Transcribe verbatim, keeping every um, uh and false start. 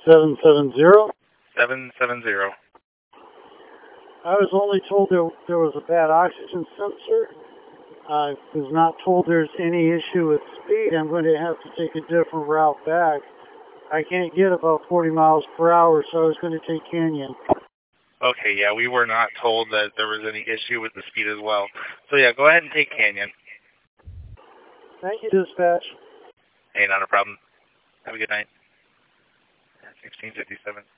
seven seven zero? seven seven zero. I was only told there, there was a bad oxygen sensor. I was not told there's any issue with speed. I'm going to have to take a different route back. I can't get about forty miles per hour, so I was going to take Canyon. Okay, yeah, we were not told that there was any issue with the speed as well. So yeah, go ahead and take Canyon. Thank you, dispatch. Hey, not a problem. Have a good night. sixteen fifty-seven.